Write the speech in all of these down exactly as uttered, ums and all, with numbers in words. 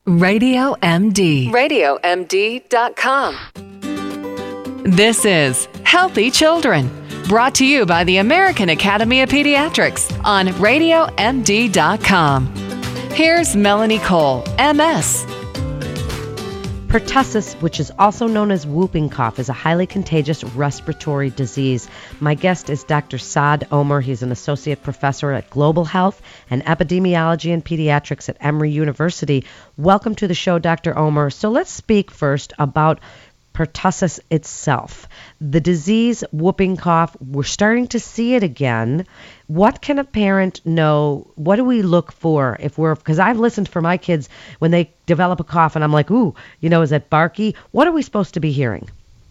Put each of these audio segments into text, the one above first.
Radio M D. radio m d dot com. This is Healthy Children, brought to you by the American Academy of Pediatrics on radio m d dot com. Here's Melanie Cole, M S. Pertussis, which is also known as whooping cough, is a highly contagious respiratory disease. My guest is Doctor Saad Omer. He's an associate professor at Global Health and Epidemiology and Pediatrics at Emory University. Welcome to the show, Doctor Omer. So let's speak first about pertussis itself. The disease, whooping cough, we're starting to see it again. What can a parent know? What do we look for if we're, because I've listened for my kids when they develop a cough and I'm like, ooh, you know, is that barky? What are we supposed to be hearing?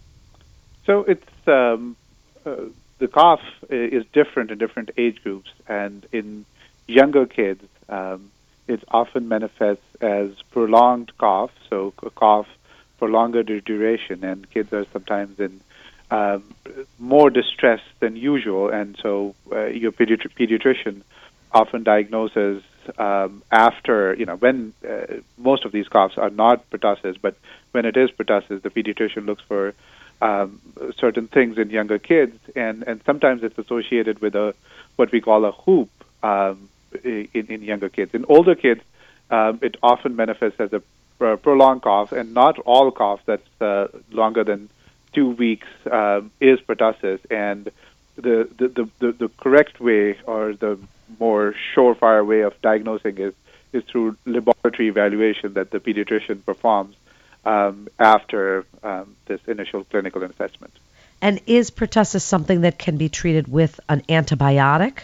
So it's, um, uh, the cough is different in different age groups, and in younger kids, um, it often manifests as prolonged cough, so a cough for longer duration, and kids are sometimes in um, more distress than usual, and so uh, your pediatri- pediatrician often diagnoses um, after, you know, when uh, most of these coughs are not pertussis, but when it is pertussis, the pediatrician looks for um, certain things in younger kids, and, and sometimes it's associated with a what we call a whoop um, in, in younger kids. In older kids, um, it often manifests as a Uh, prolonged cough, and not all cough that's uh, longer than two weeks uh, is pertussis. And the, the, the, the, the correct way, or the more surefire way of diagnosing is, is through laboratory evaluation that the pediatrician performs um, after um, this initial clinical assessment. And is pertussis something that can be treated with an antibiotic?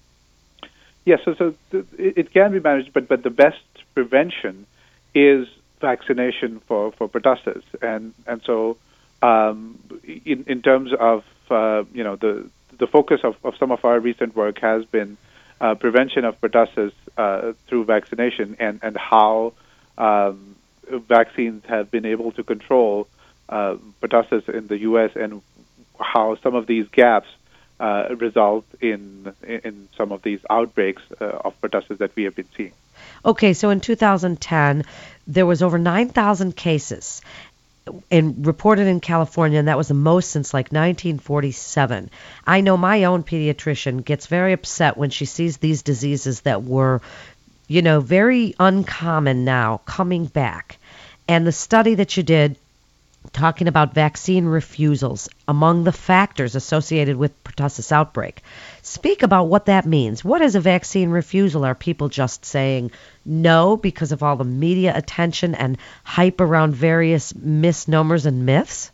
Yes, so, so th- it can be managed, but, but the best prevention is vaccination for, for pertussis, and and so um, in in terms of uh, you know the the focus of, of some of our recent work has been uh, prevention of pertussis uh, through vaccination, and and how um, vaccines have been able to control uh, pertussis in the U S, and how some of these gaps uh, result in in some of these outbreaks uh, of pertussis that we have been seeing. Okay, so in two thousand ten, there was over nine thousand cases in, reported in California, and that was the most since like nineteen forty-seven. I know my own pediatrician gets very upset when she sees these diseases that were, you know, very uncommon now coming back. And the study that you did talking about vaccine refusals among the factors associated with pertussis outbreak. Speak about what that means. What is a vaccine refusal? Are people just saying no because of all the media attention and hype around various misnomers and myths?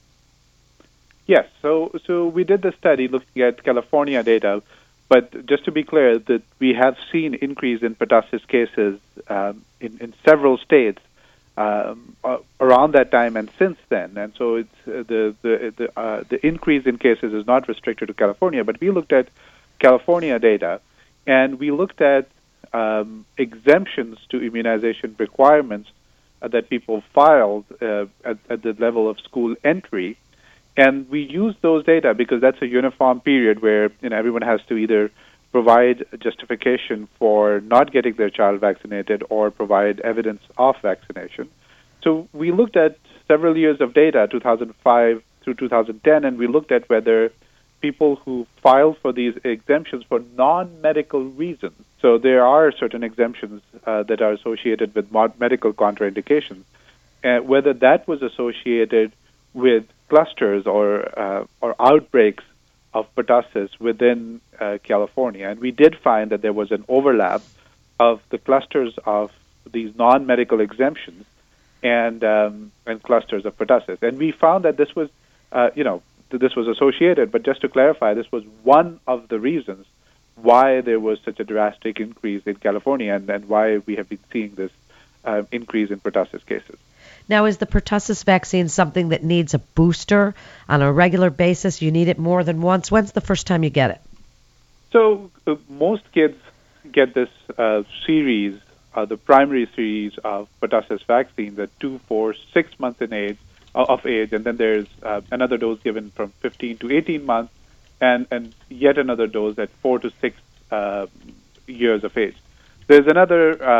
Yes. So so we did the study looking at California data, but just to be clear, that we have seen increase in pertussis cases um, in, in several states Um, uh, around that time and since then, and so it's uh, the the the, uh, the increase in cases is not restricted to California. But we looked at California data, and we looked at um, exemptions to immunization requirements uh, that people filed uh, at, at the level of school entry, and we used those data because that's a uniform period where you know everyone has to either provide justification for not getting their child vaccinated or provide evidence of vaccination. So we looked at several years of data, two thousand five through two thousand ten, and we looked at whether people who filed for these exemptions for non-medical reasons, so there are certain exemptions uh, that are associated with mod- medical contraindications, uh, whether that was associated with clusters or uh, or outbreaks of pertussis within uh, California. And we did find that there was an overlap of the clusters of these non-medical exemptions and um, and clusters of pertussis. And we found that this was, uh, you know, th- this was associated, but just to clarify, this was one of the reasons why there was such a drastic increase in California, and, and why we have been seeing this uh, increase in pertussis cases. Now, is the pertussis vaccine something that needs a booster on a regular basis? You need it more than once? When's the first time you get it? So uh, most kids get this uh, series, uh, the primary series of pertussis vaccines at two, four, six months in age, uh, of age, and then there's uh, another dose given from fifteen to eighteen months, and, and yet another dose at four to six uh, years of age. There's another um,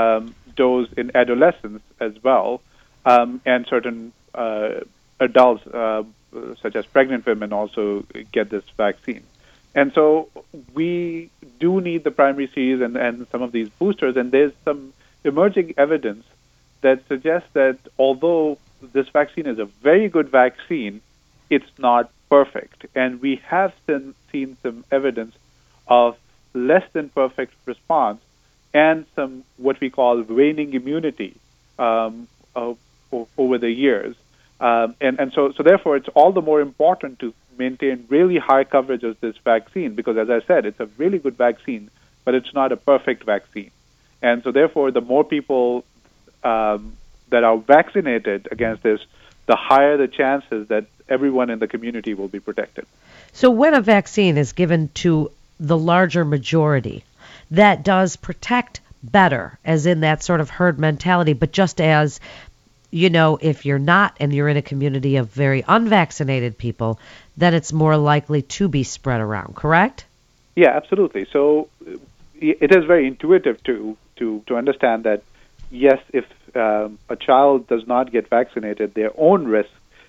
dose in adolescents as well, um, and certain uh, adults, uh, such as pregnant women, also get this vaccine. And so we do need the primary series and, and some of these boosters, and there's some emerging evidence that suggests that although this vaccine is a very good vaccine, it's not perfect. And we have seen, seen some evidence of less than perfect response and some what we call waning immunity um, uh, over the years. Um, and and so, so therefore, it's all the more important to maintain really high coverage of this vaccine because, as I said, it's a really good vaccine, but it's not a perfect vaccine. And so, therefore, the more people um, that are vaccinated against this, the higher the chances that everyone in the community will be protected. So when a vaccine is given to the larger majority, that does protect better, as in that sort of herd mentality, but just as, you know, if you're not and you're in a community of very unvaccinated people, then it's more likely to be spread around, correct? Yeah, absolutely. So it is very intuitive to to, to understand that, yes, if um, a child does not get vaccinated, their own risk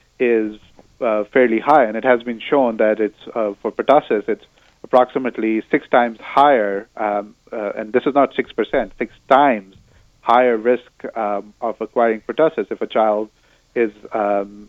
is uh, fairly high, and it has been shown that it's uh, for pertussis, it's approximately six times higher, um, uh, and this is not six percent, six times higher risk um, of acquiring pertussis if a child is um,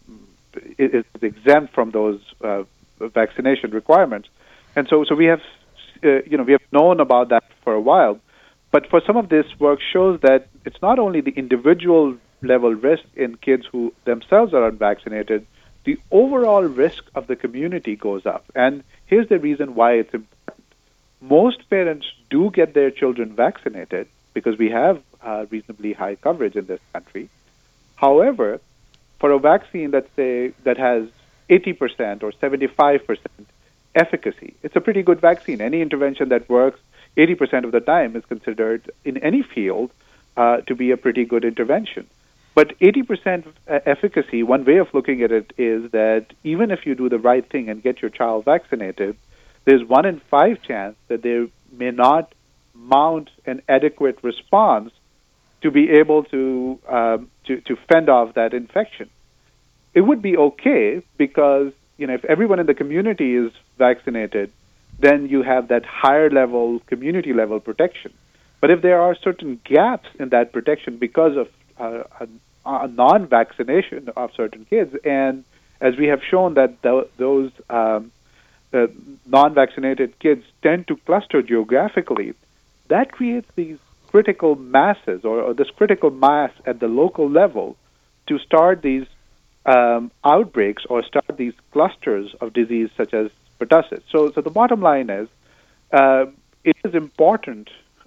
is exempt from those uh, vaccination requirements. And so, so we have, uh, you know, we have known about that for a while. But for some of this work shows that it's not only the individual level risk in kids who themselves are unvaccinated, the overall risk of the community goes up. And here's the reason why it's important. Most parents do get their children vaccinated because we have uh, reasonably high coverage in this country. However, for a vaccine that say that has eighty percent or seventy-five percent efficacy, it's a pretty good vaccine. Any intervention that works eighty percent of the time is considered in any field uh, to be a pretty good intervention. But eighty percent efficacy, one way of looking at it is that even if you do the right thing and get your child vaccinated, there's one in five chance that they may not mount an adequate response to be able to, um, to to fend off that infection. It would be okay because, you know, if everyone in the community is vaccinated, then you have that higher level, community level protection. But if there are certain gaps in that protection because of uh, a, a non-vaccination of certain kids, and as we have shown that th- those um, uh, non-vaccinated kids tend to cluster geographically, that creates these critical masses or, or this critical mass at the local level to start these um, outbreaks or start these clusters of disease such as pertussis. So, so the bottom line is, uh, it is important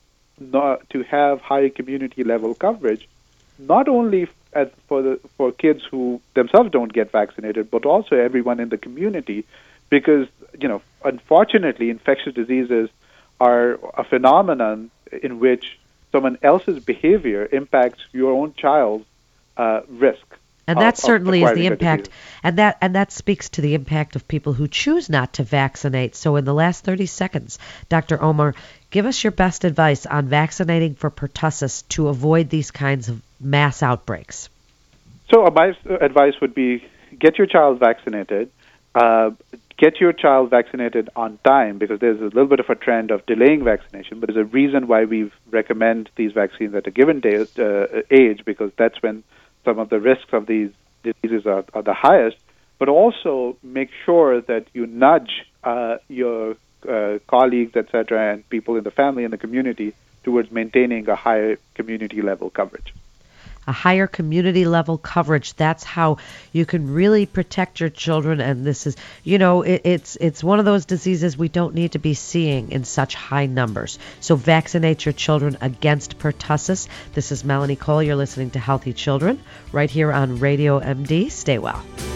not to have high community level coverage, not only as for the for kids who themselves don't get vaccinated, but also everyone in the community, because you know, unfortunately, infectious diseases are a phenomenon in which someone else's behavior impacts your own child's uh, risk. And that of, certainly of is the impact, and that and that speaks to the impact of people who choose not to vaccinate. So in the last thirty seconds, Doctor Omar, give us your best advice on vaccinating for pertussis to avoid these kinds of mass outbreaks. So my advice would be get your child vaccinated, uh, get your child vaccinated on time, because there's a little bit of a trend of delaying vaccination, but there's a reason why we recommend these vaccines at a given day, uh, age, because that's when some of the risks of these diseases are, are the highest, but also make sure that you nudge uh, your uh, colleagues, et cetera, and people in the family and the community towards maintaining a higher community level coverage. A higher community level coverage. That's how you can really protect your children. And this is, you know, it, it's it's one of those diseases we don't need to be seeing in such high numbers. So vaccinate your children against pertussis. This is Melanie Cole. You're listening to Healthy Children right here on Radio M D. Stay well.